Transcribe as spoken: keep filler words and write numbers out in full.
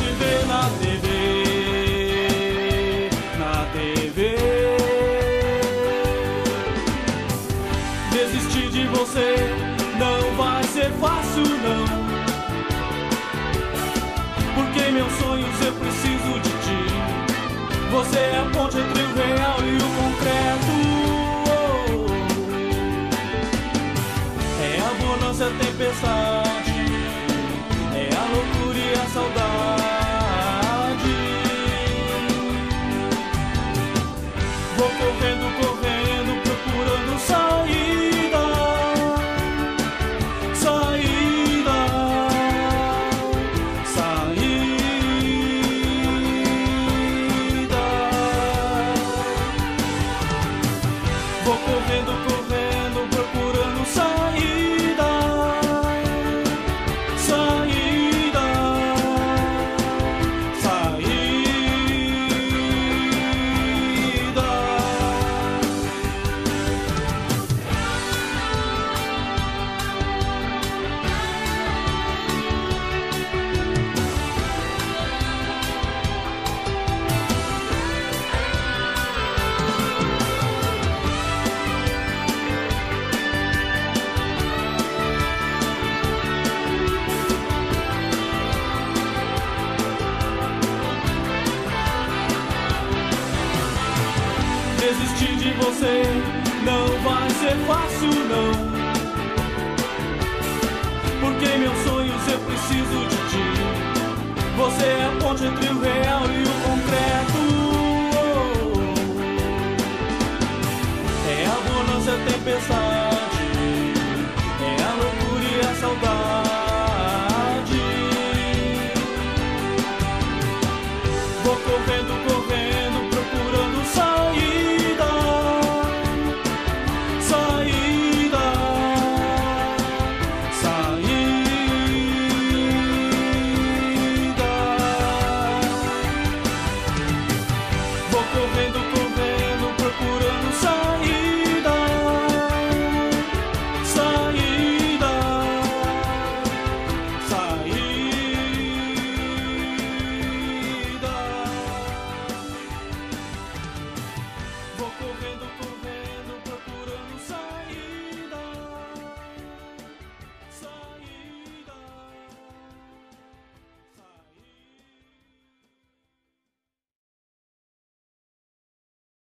te ver na T V, na T V. Desistir de você não vai ser fácil não, porque meus sonhos eu preciso de ti. Você é a ponte entre o real e o concreto. É a bonança, a tempestade, é a loucura e a saudade. Vou correndo, correndo, procurando saída, saída, saída. Vou correndo, correndo, procurando saída, saída, saída. Desistir de você não vai ser fácil não, porque meus sonhos eu preciso de ti. Você é a ponte entre o real e o concreto. É a bonança, a tempestade, é a loucura e a saudade. Vou correndo, correndo.